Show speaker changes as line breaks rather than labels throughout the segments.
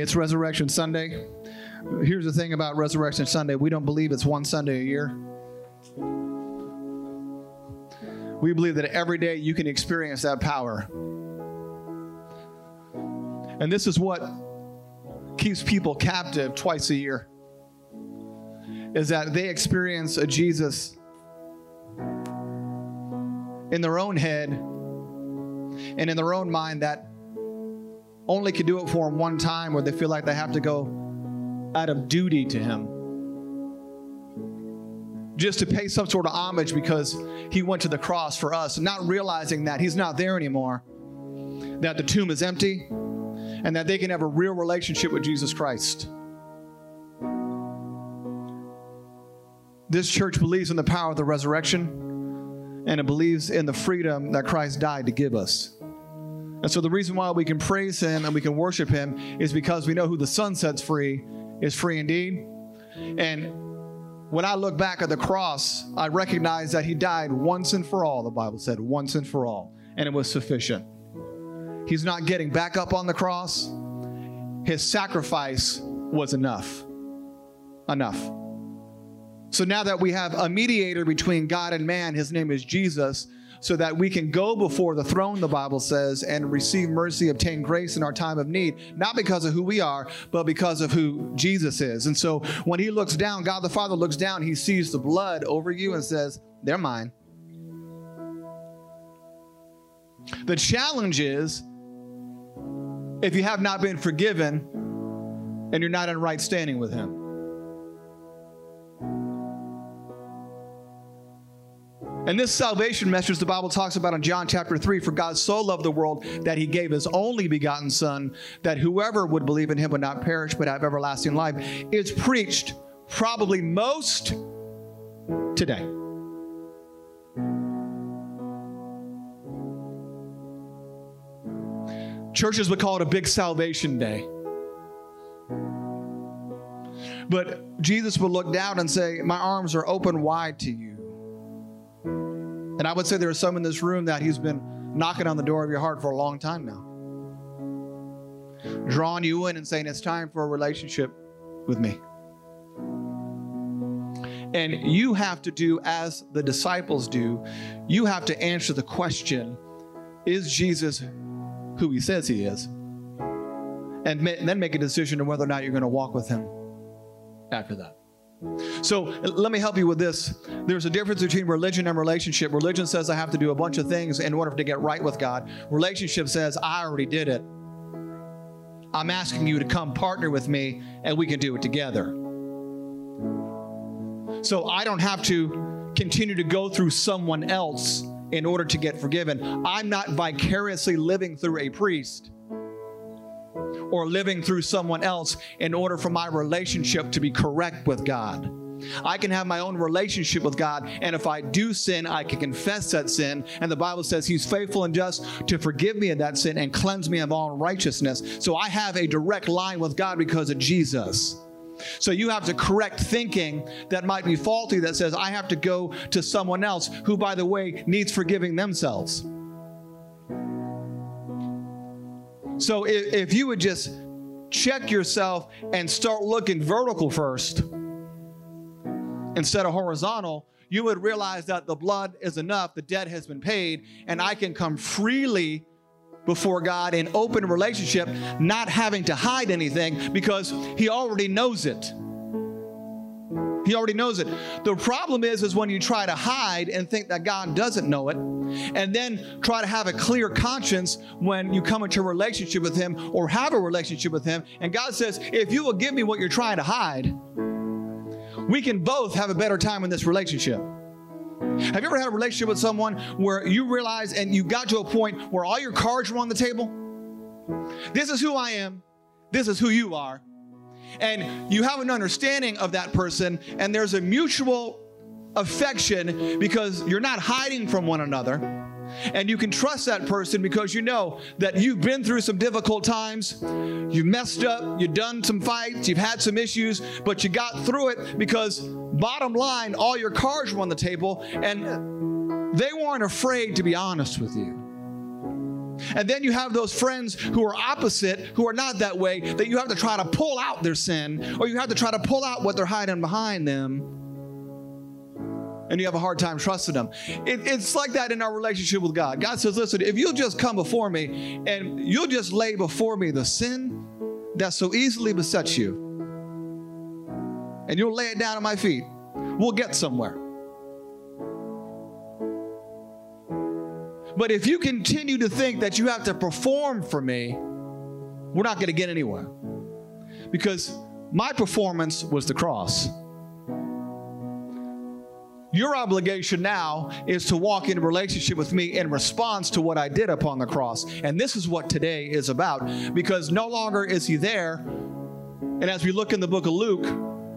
It's Resurrection Sunday. Here's the thing about Resurrection Sunday. We don't believe it's one Sunday a year. We believe that every day you can experience that power. And this is what keeps people captive twice a year, is that they experience a Jesus in their own head and in their own mind that only can do it for them one time, where they feel like they have to go out of duty to him, just to pay some sort of homage because he went to the cross for us, not realizing that he's not there anymore, that the tomb is empty, and that they can have a real relationship with Jesus Christ. This church believes in the power of the resurrection, and it believes in the freedom that Christ died to give us. And so the reason why we can praise him and we can worship him is because we know who the Son sets free is free indeed. And when I look back at the cross, I recognize that he died once and for all, the Bible said, once and for all, and it was sufficient. He's not getting back up on the cross. His sacrifice was enough. Enough. So now that we have a mediator between God and man, his name is Jesus, so that we can go before the throne, the Bible says, and receive mercy, obtain grace in our time of need, not because of who we are, but because of who Jesus is. And so when he looks down, God the Father looks down, he sees the blood over you and says, they're mine. The challenge is, if you have not been forgiven and you're not in right standing with him. And this salvation message the Bible talks about in John chapter 3, for God so loved the world that he gave his only begotten Son, that whoever would believe in him would not perish but have everlasting life. It's preached probably most today. Churches would call it a big salvation day. But Jesus would look down and say, my arms are open wide to you. And I would say there are some in this room that he's been knocking on the door of your heart for a long time now. Drawing you in and saying, it's time for a relationship with me. And you have to do as the disciples do. You have to answer the question, is Jesus who he says he is? And then make a decision on whether or not you're going to walk with him after that. So let me help you with this. There's a difference between religion and relationship. Religion says I have to do a bunch of things in order to get right with God. Relationship says I already did it. I'm asking you to come partner with me and we can do it together. So I don't have to continue to go through someone else in order to get forgiven. I'm not vicariously living through a priest or living through someone else in order for my relationship to be correct with God. I can have my own relationship with God, and if I do sin, I can confess that sin, and the Bible says he's faithful and just to forgive me of that sin and cleanse me of all unrighteousness. So I have a direct line with God because of Jesus. So you have to correct thinking that might be faulty that says I have to go to someone else who, by the way, needs forgiving themselves. So if you would just check yourself and start looking vertical first instead of horizontal, you would realize that the blood is enough, the debt has been paid, and I can come freely before God in open relationship, not having to hide anything because he already knows it. He already knows it. The problem is when you try to hide and think that God doesn't know it, and then try to have a clear conscience when you come into a relationship with him or have a relationship with him. And God says, if you will give me what you're trying to hide, we can both have a better time in this relationship. Have you ever had a relationship with someone where you realize and you got to a point where all your cards were on the table? This is who I am. This is who you are. And you have an understanding of that person, and there's a mutual affection because you're not hiding from one another. And you can trust that person because you know that you've been through some difficult times. You've messed up. You've done some fights. You've had some issues, but you got through it because bottom line, all your cards were on the table and they weren't afraid to be honest with you. And then you have those friends who are opposite, who are not that way, that you have to try to pull out their sin, or you have to try to pull out what they're hiding behind them. And you have a hard time trusting them. It's like that in our relationship with God. God says, listen, if you'll just come before me and you'll just lay before me the sin that so easily besets you, and you'll lay it down at my feet, we'll get somewhere. But if you continue to think that you have to perform for me, we're not going to get anywhere. Because my performance was the cross. Your obligation now is to walk in a relationship with me in response to what I did upon the cross. And this is what today is about. Because no longer is he there. And as we look in the book of Luke,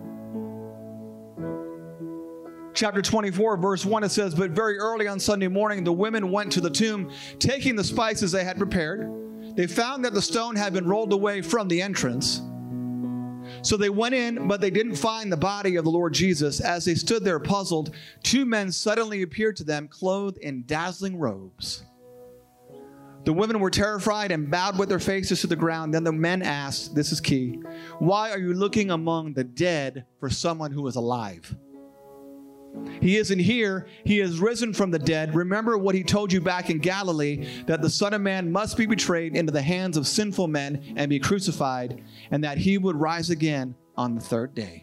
chapter 24, verse 1, it says, but very early on Sunday morning, the women went to the tomb, taking the spices they had prepared. They found that the stone had been rolled away from the entrance. So they went in, but they didn't find the body of the Lord Jesus. As they stood there puzzled, two men suddenly appeared to them, clothed in dazzling robes. The women were terrified and bowed with their faces to the ground. Then the men asked, this is key, why are you looking among the dead for someone who is alive? He isn't here. He has risen from the dead. Remember what he told you back in Galilee, that the Son of Man must be betrayed into the hands of sinful men and be crucified, and that he would rise again on the third day.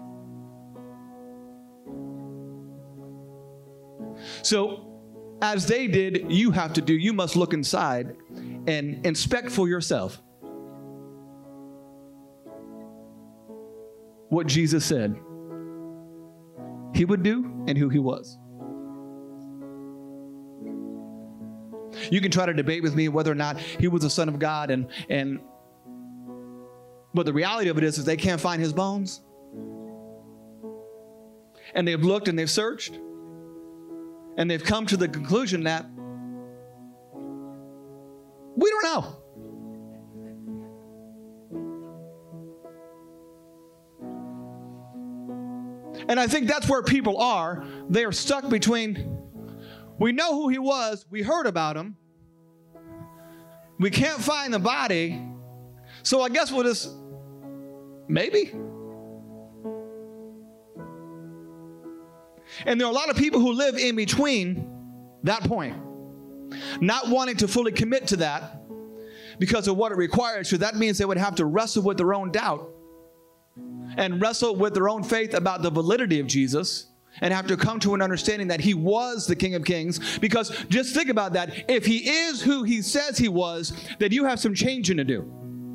So, as they did, you have to do. You must look inside and inspect for yourself what Jesus said he would do and who he was. You can try to debate with me whether or not he was the Son of God, but the reality of it is they can't find his bones. And they've looked and they've searched, and they've come to the conclusion that we don't know. And I think that's where people are. They are stuck between, we know who he was, we heard about him, we can't find the body, so I guess we'll just, maybe. And there are a lot of people who live in between that point, not wanting to fully commit to that because of what it requires. So that means they would have to wrestle with their own doubt and wrestle with their own faith about the validity of Jesus, and have to come to an understanding that he was the King of Kings. Because just think about that. If he is who he says he was, then you have some changing to do,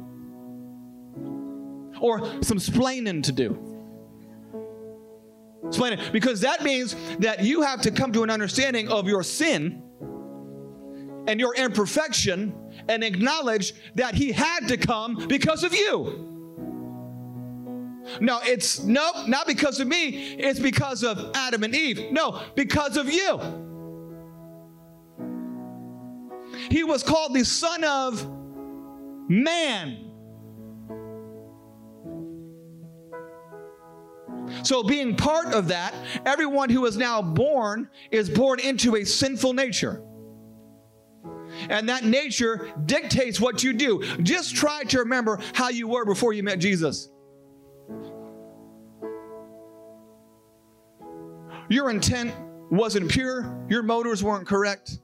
or some splaining to do. Explain it. Because that means that you have to come to an understanding of your sin and your imperfection, and acknowledge that he had to come because of you. No, it's not because of me. It's because of Adam and Eve. No, because of you. He was called the Son of Man. So being part of that, everyone who is now born is born into a sinful nature. And that nature dictates what you do. Just try to remember how you were before you met Jesus. Your intent wasn't pure. Your motives weren't correct.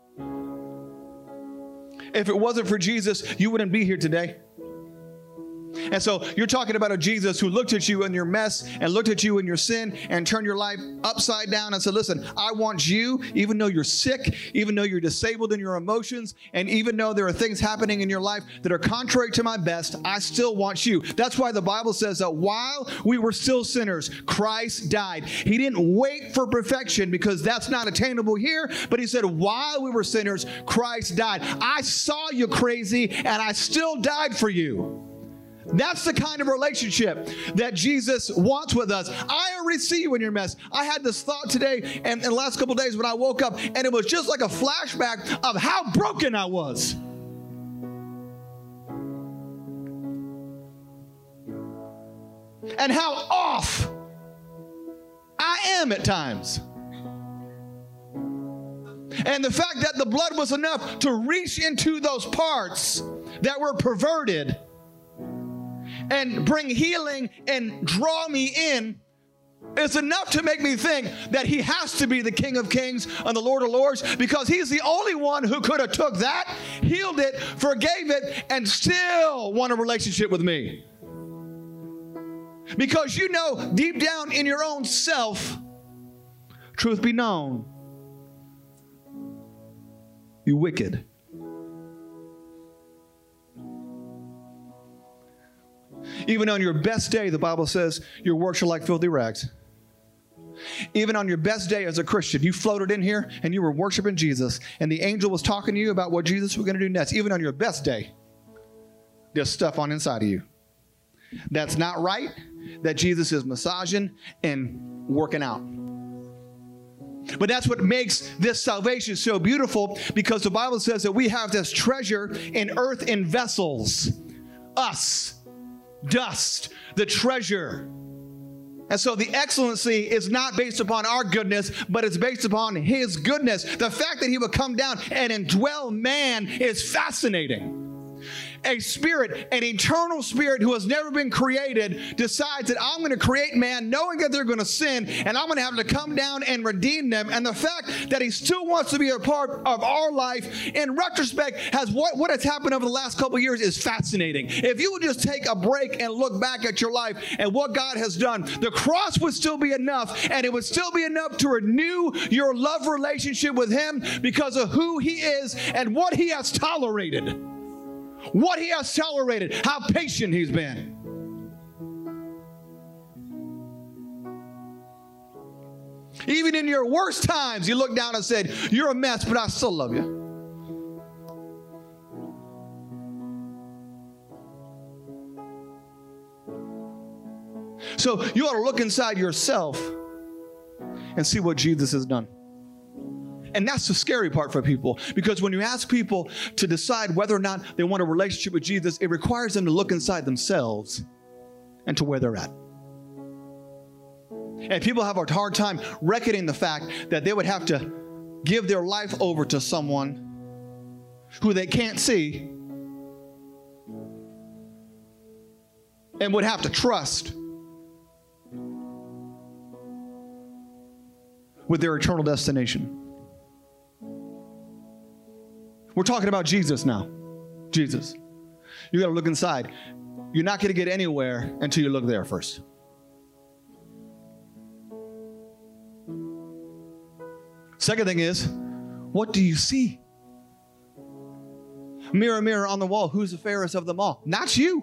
If it wasn't for Jesus, you wouldn't be here today. And so you're talking about a Jesus who looked at you in your mess and looked at you in your sin and turned your life upside down and said, listen, I want you, even though you're sick, even though you're disabled in your emotions, and even though there are things happening in your life that are contrary to my best, I still want you. That's why the Bible says that while we were still sinners, Christ died. He didn't wait for perfection, because that's not attainable here, but he said while we were sinners, Christ died. I saw you crazy and I still died for you. That's the kind of relationship that Jesus wants with us. I already see you in your mess. I had this thought today and in the last couple of days when I woke up, and it was just like a flashback of how broken I was. And how off I am at times. And the fact that the blood was enough to reach into those parts that were perverted and bring healing and draw me in is enough to make me think that he has to be the King of Kings and the Lord of Lords, because he's the only one who could have took that, healed it, forgave it, and still want a relationship with me. Because you know deep down in your own self, truth be known, you're wicked. Even on your best day, the Bible says your works are like filthy rags. Even on your best day as a Christian, you floated in here and you were worshiping Jesus, and the angel was talking to you about what Jesus was going to do next. Even on your best day, there's stuff on inside of you that's not right, that Jesus is massaging and working out. But that's what makes this salvation so beautiful, because the Bible says that we have this treasure in earthen vessels. Us. Dust, the treasure. And so the excellency is not based upon our goodness, but it's based upon his goodness. The fact that he would come down and indwell man is fascinating. A spirit, an eternal spirit who has never been created, decides that I'm going to create man knowing that they're going to sin, and I'm going to have to come down and redeem them. And the fact that he still wants to be a part of our life, in retrospect, has what has happened over the last couple of years is fascinating. If you would just take a break and look back at your life and what God has done, the cross would still be enough, and it would still be enough to renew your love relationship with him because of who he is and what he has tolerated. What he has tolerated, how patient he's been. Even in your worst times, you look down and said, you're a mess, but I still love you. So you ought to look inside yourself and see what Jesus has done. And that's the scary part for people, because when you ask people to decide whether or not they want a relationship with Jesus, it requires them to look inside themselves and to where they're at. And people have a hard time reckoning the fact that they would have to give their life over to someone who they can't see and would have to trust with their eternal destination. We're talking about Jesus now. Jesus. You got to look inside. You're not going to get anywhere until you look there first. Second thing is, what do you see? Mirror, mirror on the wall, who's the fairest of them all? Not you.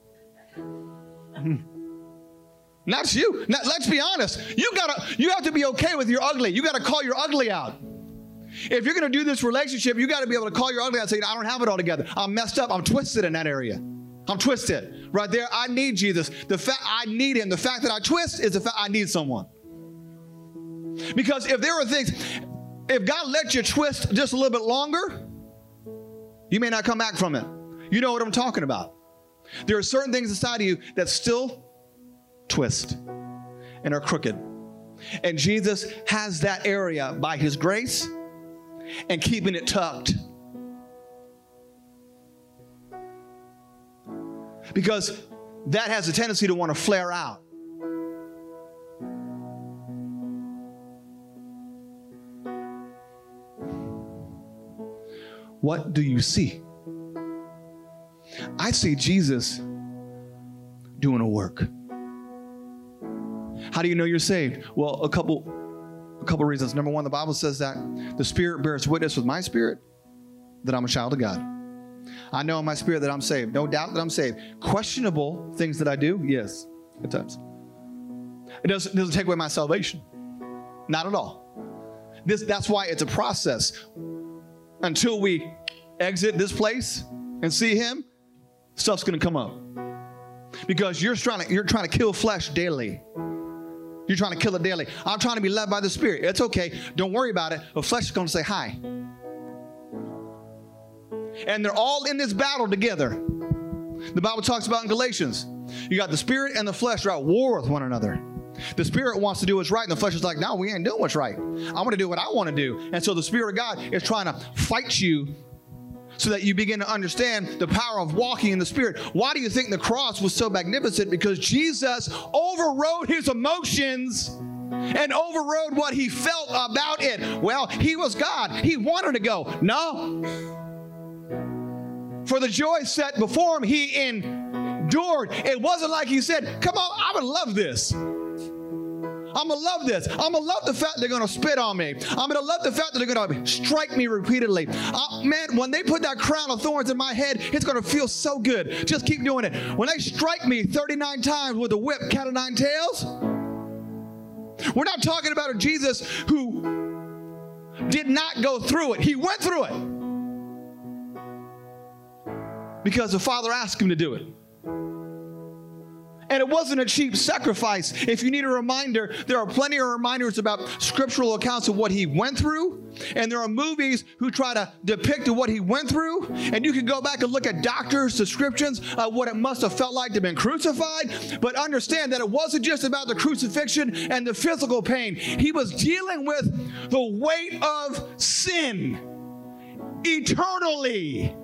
Not you. Now, let's be honest. You have to be okay with your ugly. You got to call your ugly out. If you're going to do this relationship, you got to be able to call your ugly out and say, I don't have it all together. I'm messed up. I'm twisted in that area. I'm twisted. Right there, I need Jesus. The fact I need him. The fact that I twist is the fact I need someone. Because if there are things, if God lets you twist just a little bit longer, you may not come back from it. You know what I'm talking about. There are certain things inside of you that still twist and are crooked. And Jesus has that area by his grace and keeping it tucked. Because that has a tendency to want to flare out. What do you see? I see Jesus doing a work. How do you know you're saved? Well, a couple reasons. Number one, the Bible says that the Spirit bears witness with my spirit that I'm a child of God. I know in my spirit that I'm saved. No doubt that I'm saved. Questionable things that I do, yes, at times. It doesn't take away my salvation. Not at all. That's why it's a process. Until we exit this place and see him, stuff's going to come up. Because you're trying to kill flesh daily. You're trying to kill it daily. I'm trying to be led by the Spirit. It's okay. Don't worry about it. The flesh is going to say hi. And they're all in this battle together. The Bible talks about in Galatians, you got the Spirit and the flesh are at war with one another. The Spirit wants to do what's right, and the flesh is like, no, we ain't doing what's right. I want to do what I want to do. And so the Spirit of God is trying to fight you so that you begin to understand the power of walking in the Spirit. Why do you think the cross was so magnificent? Because Jesus overrode his emotions and overrode what he felt about it. Well, he was God. He wanted to go. No. For the joy set before him, he endured. It wasn't like he said, come on, I would love this. I'm going to love this. I'm going to love the fact they're going to spit on me. I'm going to love the fact that they're going to strike me repeatedly. Man, when they put that crown of thorns in my head, it's going to feel so good. Just keep doing it. When they strike me 39 times with a whip, cat of nine tails, we're not talking about a Jesus who did not go through it. He went through it because the Father asked him to do it. And it wasn't a cheap sacrifice. If you need a reminder, there are plenty of reminders about scriptural accounts of what he went through. And there are movies who try to depict what he went through. And you can go back and look at doctors' descriptions of what it must have felt like to have been crucified. But understand that it wasn't just about the crucifixion and the physical pain. He was dealing with the weight of sin eternally.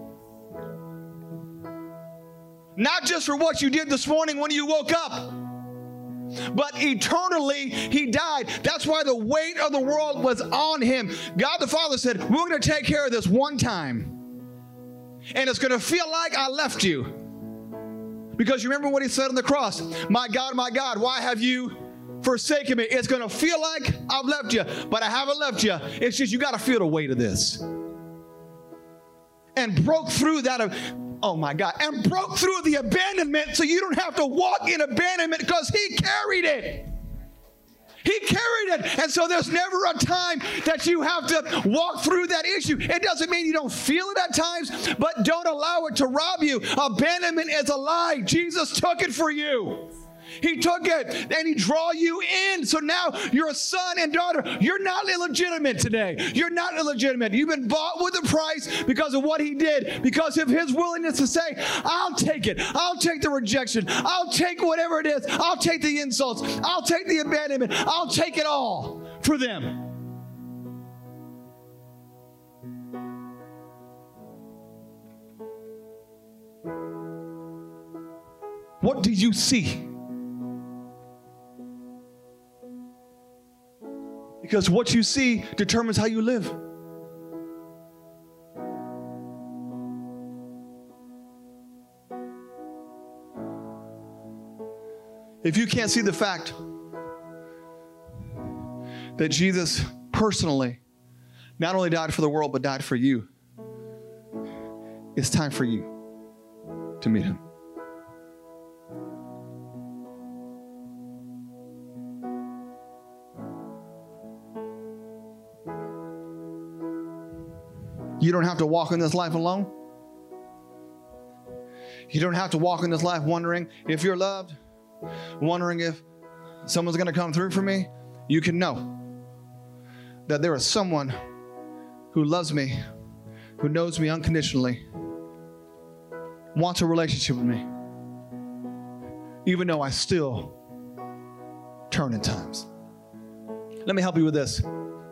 Not just for what you did this morning when you woke up, but eternally he died. That's why the weight of the world was on him. God the Father said, we're going to take care of this one time. And it's going to feel like I left you. Because you remember what he said on the cross, my God, why have you forsaken me? It's going to feel like I've left you, but I haven't left you. It's just you got to feel the weight of this. And broke through that. Oh my God, and broke through the abandonment so you don't have to walk in abandonment because he carried it. He carried it. And so there's never a time that you have to walk through that issue. It doesn't mean you don't feel it at times, but don't allow it to rob you. Abandonment is a lie. Jesus took it for you. He took it and he drew you in. So now you're a son and daughter. You're not illegitimate today. You're not illegitimate. You've been bought with a price because of what he did, because of his willingness to say, I'll take it. I'll take the rejection. I'll take whatever it is. I'll take the insults. I'll take the abandonment. I'll take it all for them. What do you see? Because what you see determines how you live. If you can't see the fact that Jesus personally not only died for the world, but died for you, it's time for you to meet him. You don't have to walk in this life alone. You don't have to walk in this life wondering if you're loved, wondering if someone's going to come through for me. You can know that there is someone who loves me, who knows me unconditionally, wants a relationship with me, even though I still turn at times. Let me help you with this.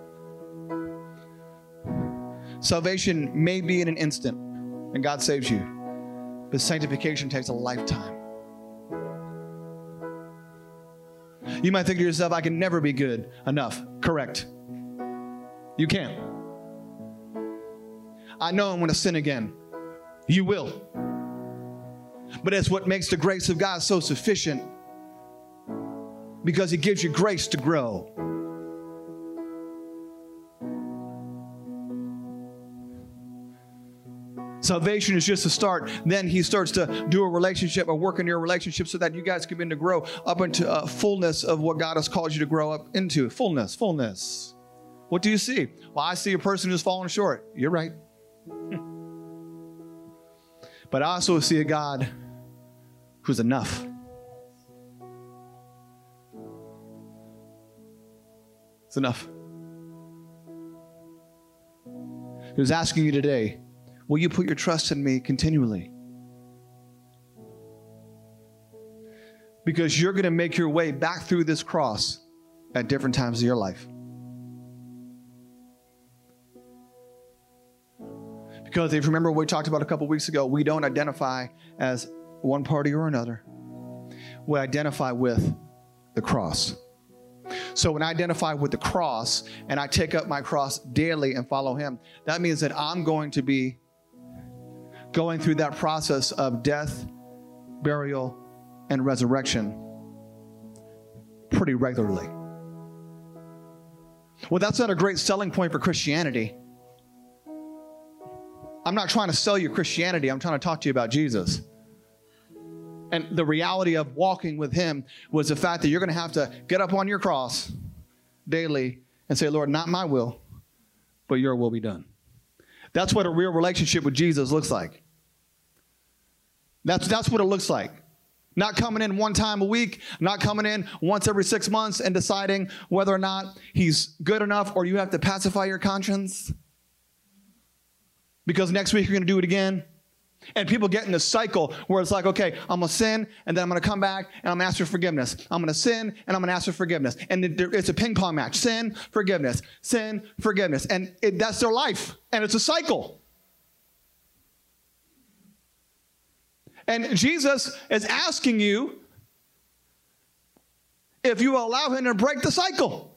Salvation may be in an instant, and God saves you, but sanctification takes a lifetime. You might think to yourself, I can never be good enough. Correct. You can't. I know I'm going to sin again. You will. But it's what makes the grace of God so sufficient, because it gives you grace to grow. Salvation is just a start. Then he starts to do a relationship, or work in your relationship so that you guys can begin to grow up into fullness of what God has called you to grow up into. Fullness. What do you see? Well, I see a person who's fallen short. You're right. But I also see a God who's enough. It's enough. Who's asking you today, will you put your trust in me continually? Because you're going to make your way back through this cross at different times of your life. Because if you remember what we talked about a couple weeks ago, we don't identify as one party or another. We identify with the cross. So when I identify with the cross and I take up my cross daily and follow him, that means that I'm going to be going through that process of death, burial, and resurrection pretty regularly. Well, that's not a great selling point for Christianity. I'm not trying to sell you Christianity. I'm trying to talk to you about Jesus. And the reality of walking with him was the fact that you're going to have to get up on your cross daily and say, Lord, not my will, but your will be done. That's what a real relationship with Jesus looks like. That's what it looks like. Not coming in one time a week, not coming in once every 6 months and deciding whether or not he's good enough, or you have to pacify your conscience because next week you're going to do it again. And people get in this cycle where it's like, okay, I'm going to sin, and then I'm going to come back, and I'm going to ask for forgiveness. I'm going to sin, and I'm going to ask for forgiveness. And it's a ping pong match. Sin, forgiveness. Sin, forgiveness. And that's their life. And it's a cycle. And Jesus is asking you if you will allow him to break the cycle.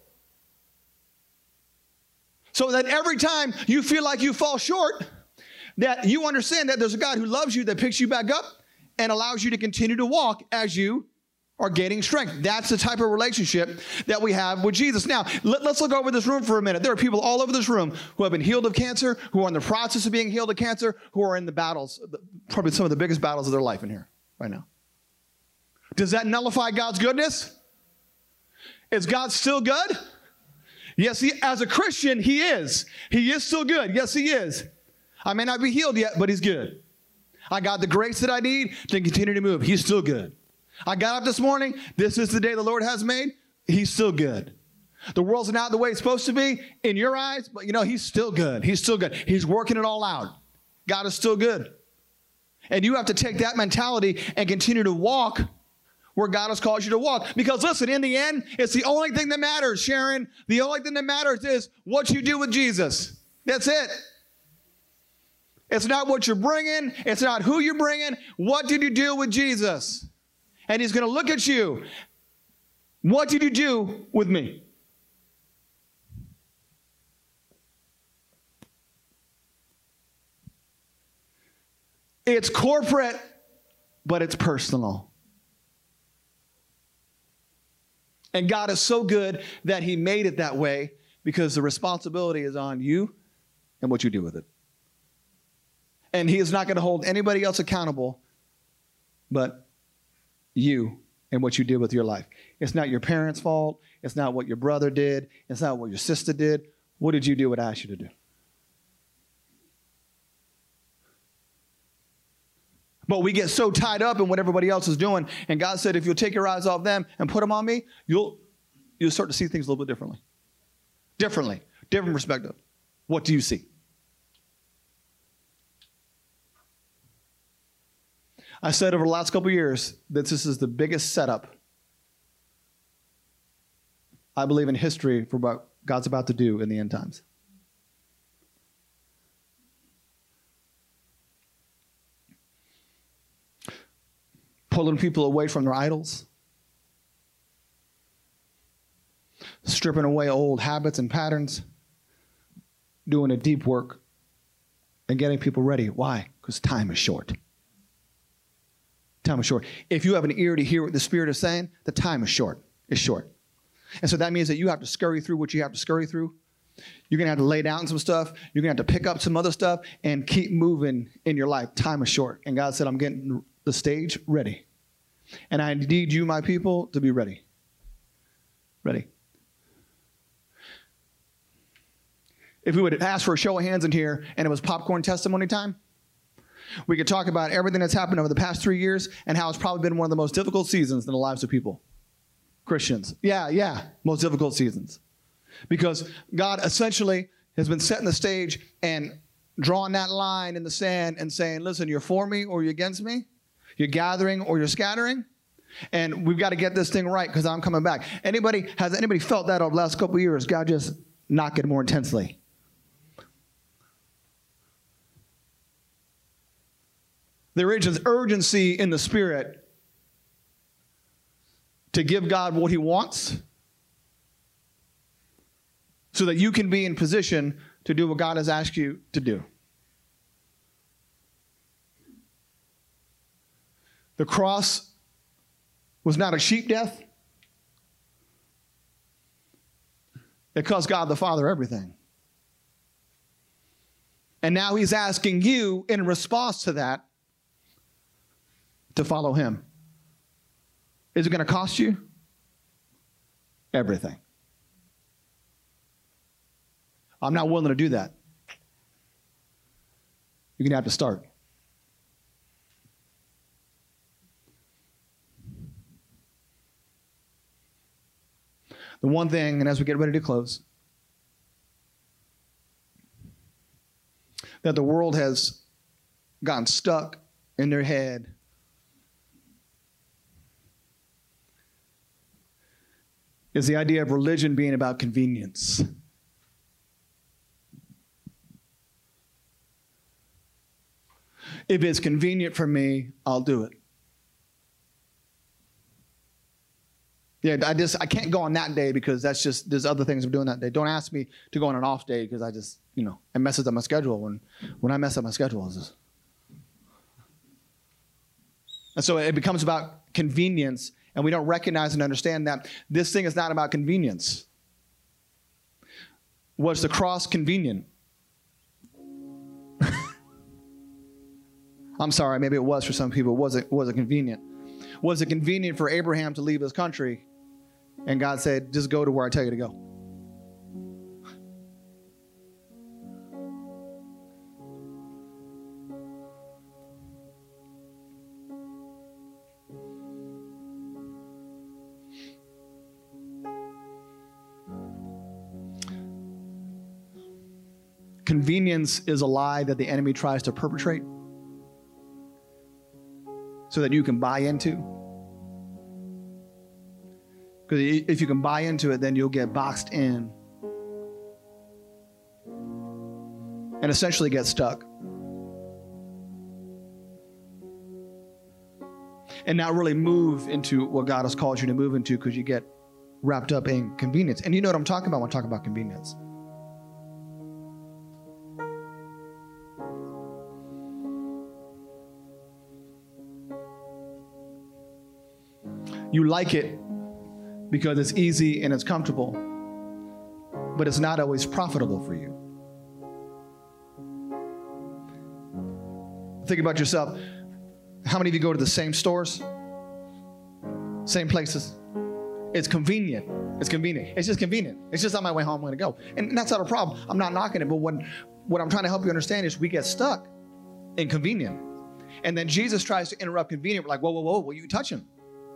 So that every time you feel like you fall short, that you understand that there's a God who loves you, that picks you back up and allows you to continue to walk as you are gaining strength. That's the type of relationship that we have with Jesus. Now, let's look over this room for a minute. There are people all over this room who have been healed of cancer, who are in the process of being healed of cancer, who are in the battles, probably some of the biggest battles of their life in here right now. Does that nullify God's goodness? Is God still good? Yes, as a Christian, he is. He is still good. Yes, he is. I may not be healed yet, but he's good. I got the grace that I need to continue to move. He's still good. I got up this morning. This is the day the Lord has made. He's still good. The world's not the way it's supposed to be in your eyes, but he's still good. He's still good. He's working it all out. God is still good. And you have to take that mentality and continue to walk where God has called you to walk. Because listen, in the end, it's the only thing that matters, Sharon. The only thing that matters is what you do with Jesus. That's it. It's not what you're bringing. It's not who you're bringing. What did you do with Jesus? And he's going to look at you. What did you do with me? It's corporate, but it's personal. And God is so good that he made it that way because the responsibility is on you and what you do with it. And he is not going to hold anybody else accountable but you and what you did with your life. It's not your parents' fault. It's not what your brother did. It's not what your sister did. What did you do what I asked you to do? But we get so tied up in what everybody else is doing. And God said, if you'll take your eyes off them and put them on me, you'll start to see things a little bit differently. Different perspective. What do you see? I said over the last couple of years that this is the biggest setup, I believe, in history for what God's about to do in the end times. Pulling people away from their idols. Stripping away old habits and patterns. Doing a deep work. And getting people ready. Why? Because time is short. Time is short. If you have an ear to hear what the Spirit is saying, the time is short. It's short. And so that means that you have to scurry through what you have to scurry through. You're going to have to lay down some stuff. You're going to have to pick up some other stuff and keep moving in your life. Time is short. And God said, I'm getting the stage ready. And I need you, my people, to be ready. Ready. If we would ask for a show of hands in here and it was popcorn testimony time, we could talk about everything that's happened over the past 3 years and how it's probably been one of the most difficult seasons in the lives of people. Christians. Yeah, most difficult seasons. Because God essentially has been setting the stage and drawing that line in the sand and saying, listen, you're for me or you're against me. You're gathering or you're scattering. And we've got to get this thing right because I'm coming back. Has anybody felt that over the last couple of years? God just knocking more intensely. There is urgency in the Spirit to give God what he wants so that you can be in position to do what God has asked you to do. The cross was not a sheep death. It cost God the Father everything. And now he's asking you in response to that to follow him. Is it going to cost you? Everything. I'm not willing to do that. You're going to have to start. The one thing, and as we get ready to close, that the world has gotten stuck in their head is the idea of religion being about convenience. If it's convenient for me, I'll do it. Yeah, I can't go on that day because there's other things I'm doing that day. Don't ask me to go on an off day because it messes up my schedule. When I mess up my schedule, and so it becomes about convenience, and we don't recognize and understand that this thing is not about convenience. Was the cross convenient? I'm sorry, maybe it was for some people. Was it convenient? Was it convenient for Abraham to leave his country? And God said, just go to where I tell you to go. Convenience is a lie that the enemy tries to perpetrate so that you can buy into. Because if you can buy into it, then you'll get boxed in and essentially get stuck and not really move into what God has called you to move into because you get wrapped up in convenience. And you know what I'm talking about when I talk about convenience. You like it because it's easy and it's comfortable, but it's not always profitable for you. Think about yourself. How many of you go to the same stores? Same places? It's convenient. It's convenient. It's just convenient. It's just on my way home, I'm going to go. And that's not a problem. I'm not knocking it, but what I'm trying to help you understand is we get stuck in convenient. And then Jesus tries to interrupt convenient. We're like, whoa, will you touch him?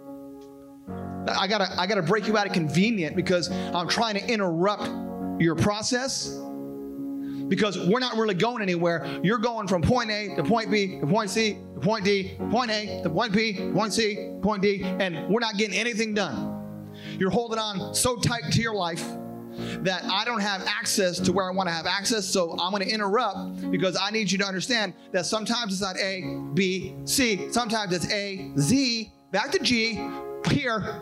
I gotta break you out of convenient because I'm trying to interrupt your process because we're not really going anywhere. You're going from point A to point B to point C to point D, point A to point B, point C, point D, and we're not getting anything done. You're holding on so tight to your life that I don't have access to where I want to have access, so I'm going to interrupt because I need you to understand that sometimes it's not A, B, C. Sometimes it's A, Z, back to G, here.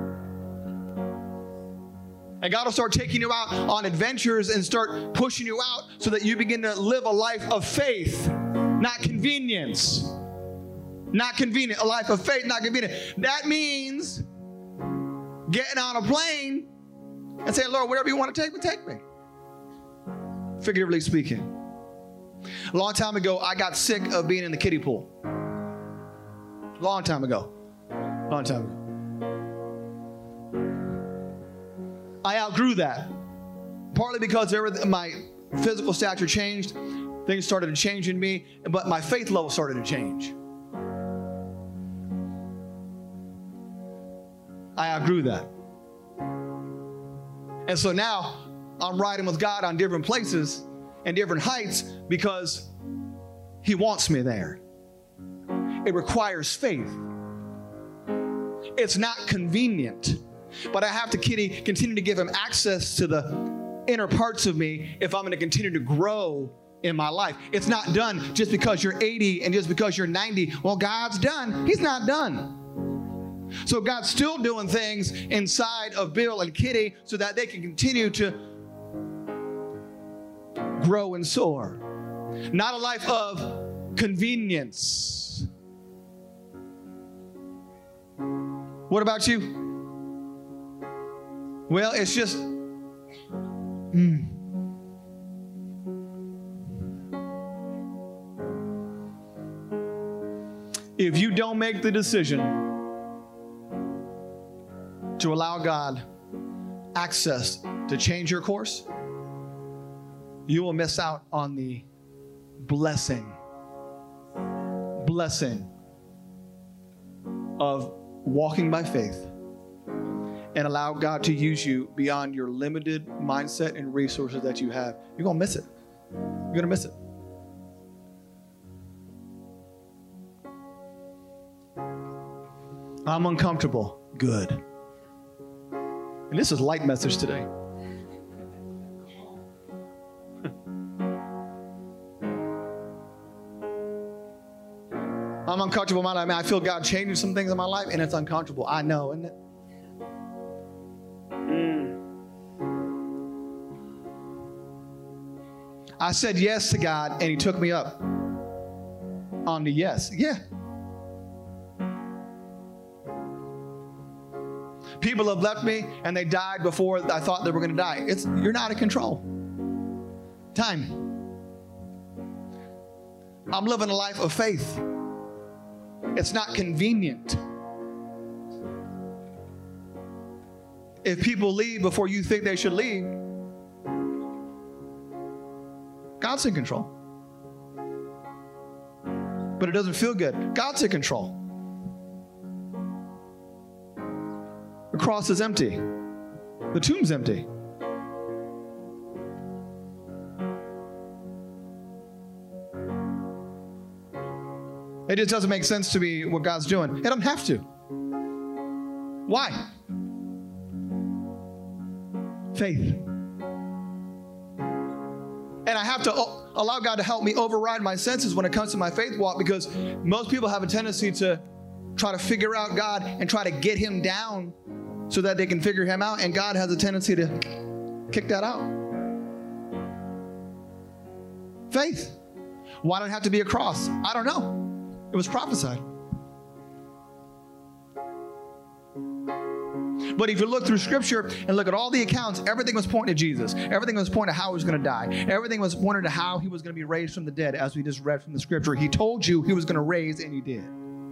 And God will start taking you out on adventures and start pushing you out so that you begin to live a life of faith, not convenience. Not convenient. A life of faith, not convenient. That means getting on a plane and saying, Lord, whatever you want to take me, take me. Figuratively speaking. A long time ago, I got sick of being in the kiddie pool. Long time ago. I outgrew that. Partly because my physical stature changed. Things started to change in me, but my faith level started to change. I outgrew that. And so now I'm riding with God on different places and different heights because He wants me there. It requires faith. It's not convenient. But I have to continue to give him access to the inner parts of me if I'm going to continue to grow in my life. It's not done just because you're 80 and just because you're 90. Well, God's done. He's not done. So God's still doing things inside of Bill and Kitty so that they can continue to grow and soar. Not a life of convenience. What about you? Well, it's just, if you don't make the decision to allow God access to change your course, you will miss out on the blessing of walking by faith and allow God to use you beyond your limited mindset and resources that you have. You're going to miss it. You're going to miss it. I'm uncomfortable. Good. And this is a light message today. I'm uncomfortable in my life. I feel God changing some things in my life, and it's uncomfortable. I know, isn't it? I said yes to God, and he took me up on the yes. Yeah. People have left me, and they died before I thought they were going to die. You're not in control. Time. I'm living a life of faith. It's not convenient. If people leave before you think they should leave, God's in control. But it doesn't feel good. God's in control. The cross is empty. The tomb's empty. It just doesn't make sense to me what God's doing. It doesn't have to. Why? Faith. And I have to allow God to help me override my senses when it comes to my faith walk, because most people have a tendency to try to figure out God and try to get him down so that they can figure him out, and God has a tendency to kick that out. Faith. Why did it have to be a cross? I don't know. It was prophesied. But if you look through Scripture and look at all the accounts, everything was pointing to Jesus. Everything was pointing to how he was going to die. Everything was pointing to how he was going to be raised from the dead, as we just read from the Scripture. He told you he was going to raise, and he did.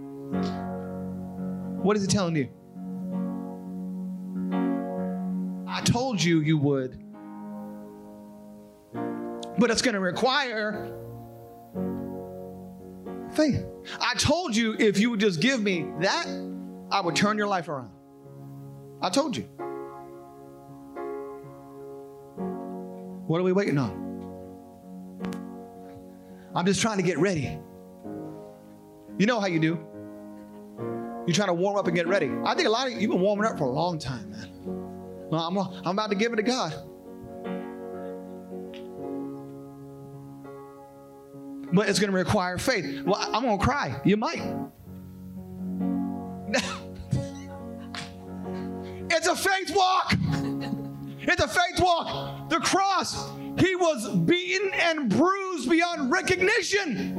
What is he telling you? I told you you would. But it's going to require faith. I told you if you would just give me that, I would turn your life around. I told you. What are we waiting on? I'm just trying to get ready. You know how you do. You're trying to warm up and get ready. I think a lot of you've been warming up for a long time, man. Well, I'm about to give it to God. But it's going to require faith. Well, I'm going to cry. You might. It's a faith walk. It's a faith walk. The cross, he was beaten and bruised beyond recognition.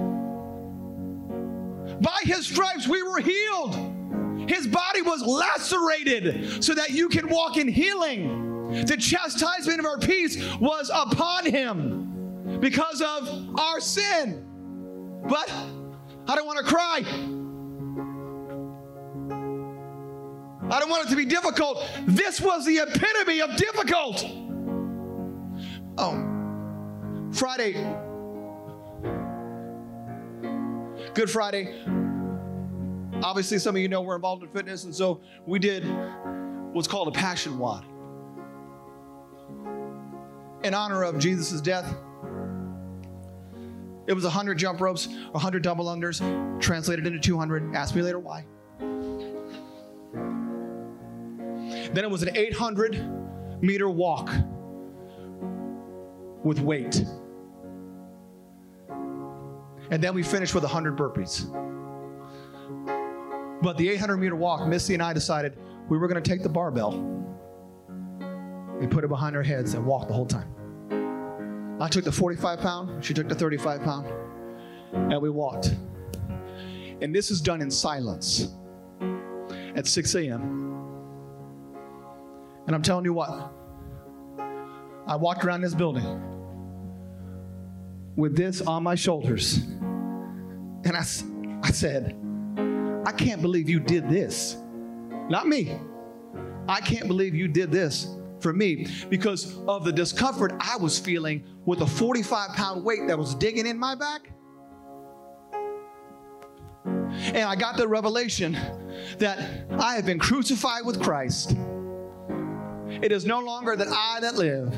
By his stripes, we were healed. His body was lacerated so that you can walk in healing. The chastisement of our peace was upon him because of our sin. But I don't want to cry. I don't want it to be difficult. This was the epitome of difficult. Oh, Friday, Good Friday. Obviously, some of you know we're involved in fitness, and so we did what's called a passion WOD in honor of Jesus' death. It was 100 jump ropes, 100 double unders, translated into 200. Ask me later why. Then it was an 800-meter walk with weight. And then we finished with 100 burpees. But the 800-meter walk, Missy and I decided we were going to take the barbell and put it behind our heads and walk the whole time. I took the 45-pound, she took the 35-pound, and we walked. And this is done in silence at 6 a.m. And I'm telling you what, I walked around this building with this on my shoulders. And I said, I can't believe you did this. Not me. I can't believe you did this for me because of the discomfort I was feeling with a 45-pound weight that was digging in my back. And I got the revelation that I have been crucified with Christ. It is no longer that I that live.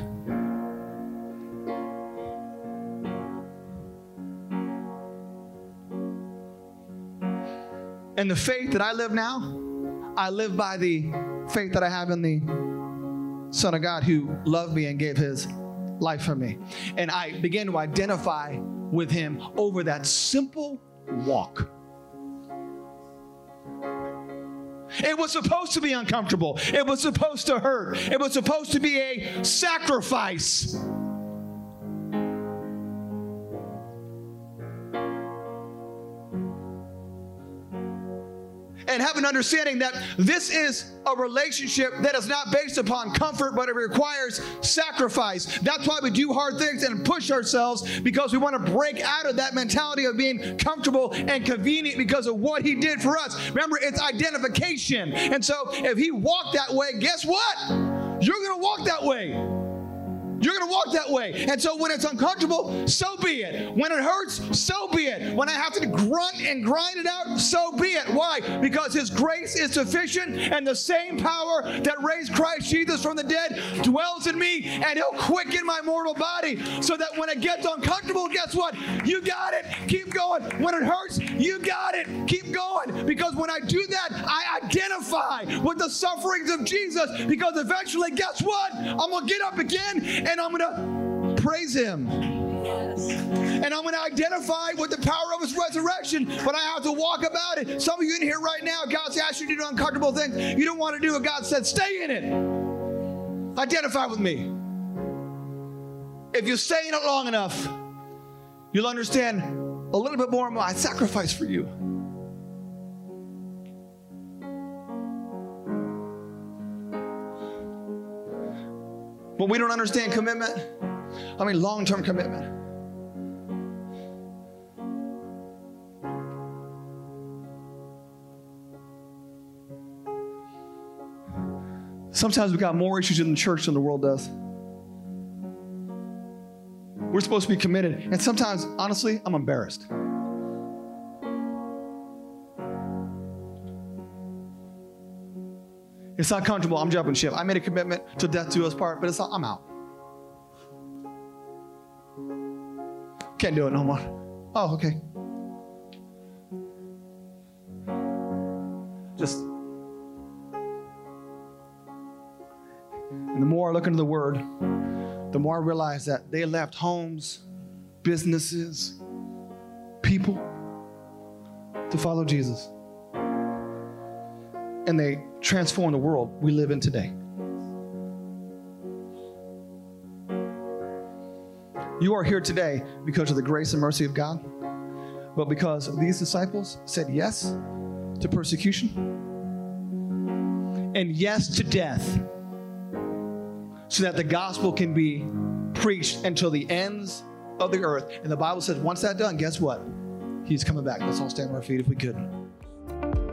And the faith that I live now, I live by the faith that I have in the Son of God who loved me and gave his life for me. And I began to identify with him over that simple walk. It was supposed to be uncomfortable. It was supposed to hurt. It was supposed to be a sacrifice. And have an understanding that this is a relationship that is not based upon comfort, but it requires sacrifice. That's why we do hard things and push ourselves, because we want to break out of that mentality of being comfortable and convenient because of what he did for us. Remember, it's identification. And so if he walked that way, guess what? You're going to walk that way. You're going to walk that way. And so when it's uncomfortable, so be it. When it hurts, so be it. When I have to grunt and grind it out, so be it. Why? Because his grace is sufficient, and the same power that raised Christ Jesus from the dead dwells in me, and he'll quicken my mortal body so that when it gets uncomfortable, guess what? You got it. Keep going. When it hurts, you got it. Keep going. Because when I do that, I identify with the sufferings of Jesus, because eventually, guess what? I'm going to get up again, and I'm going to praise him. Yes. And I'm going to identify with the power of his resurrection, but I have to walk about it. Some of you in here right now, God's asked you to do uncomfortable things. You don't want to do it. God said, stay in it. Identify with me. If you stay in it long enough, you'll understand a little bit more of my sacrifice for you. But we don't understand commitment. I mean, long-term commitment. Sometimes we've got more issues in the church than the world does. We're supposed to be committed. And sometimes, honestly, I'm embarrassed. It's not comfortable. I'm jumping ship. I made a commitment to death do us part, but I'm out. Can't do it no more. Oh, okay. Just. And the more I look into the Word, the more I realize that they left homes, businesses, people to follow Jesus. And they transform the world we live in today. You are here today because of the grace and mercy of God, but because these disciples said yes to persecution and yes to death, so that the gospel can be preached until the ends of the earth. And the Bible says once that's done, guess what? He's coming back. Let's all stand on our feet if we could.